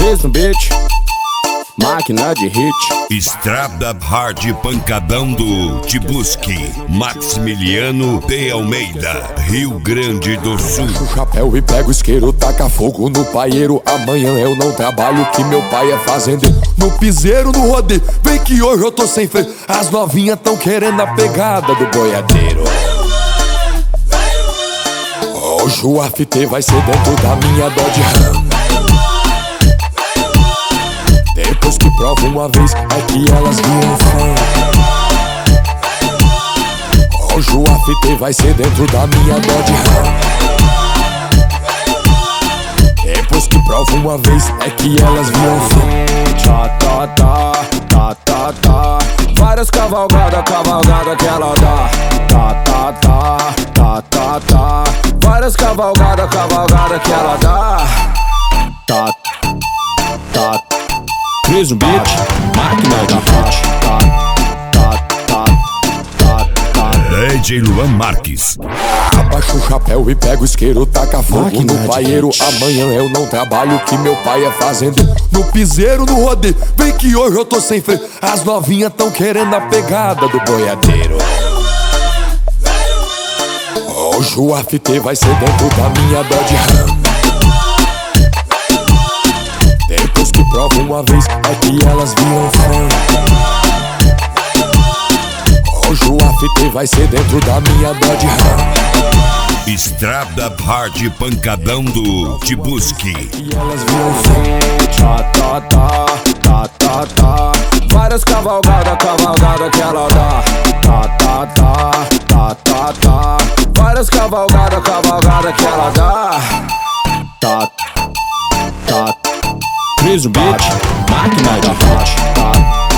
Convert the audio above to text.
Cris no beat, máquina de hit. Estrada Hard Pancadão do Te Busque, Maximiliano de Almeida, Rio Grande do Sul. O chapéu e pego o isqueiro, taca fogo no paieiro. Amanhã eu não trabalho, que meu pai é fazendeiro. No piseiro, no rodeio, vem que hoje eu tô sem freio. As novinhas tão querendo a pegada do boiadeiro. Hoje o after vai ser dentro da minha Dodge Ram. Depois que prova uma vez, é que elas viram fã. Hoje o after vai ser dentro da minha Dodge Ram. Depois que prova uma vez, é que elas viram fã. Tá, tá, tá, tá, tá, tá. Várias cavalgadas, cavalgada que ela dá. Tá, tá, tá, tá, tá, tá. Várias cavalgadas, cavalgada que ela dá. Tá, tá. Cris no beat, máquina de hit. Tá, tá, tá, tá, tá. DJ Luan Marques. Abaixa o chapéu e pega o isqueiro, taca fogo no paieiro. Amanhã eu não trabalho, que meu pai é fazendeiro. No piseiro, no rodeio, vem que hoje eu tô sem freio. As novinhas tão querendo a pegada do boiadeiro. Hoje o after vai ser dentro da minha Dodge Ram. Depois que prova uma vez, é que elas viram fã. Hoje o after vai ser dentro da minha Dodge Ram. Estrada Hard Pancadão do Te Busque. E elas viram fã. Tá, tá, tá, tá, tá, tá. Várias cavalgadas, cavalgada que ela dá. Tá, tá, tá, tá, tá, tá. Várias cavalgadas, cavalgada que ela dá. Tá, tá. Cris no beat, máquina de hit. Tá.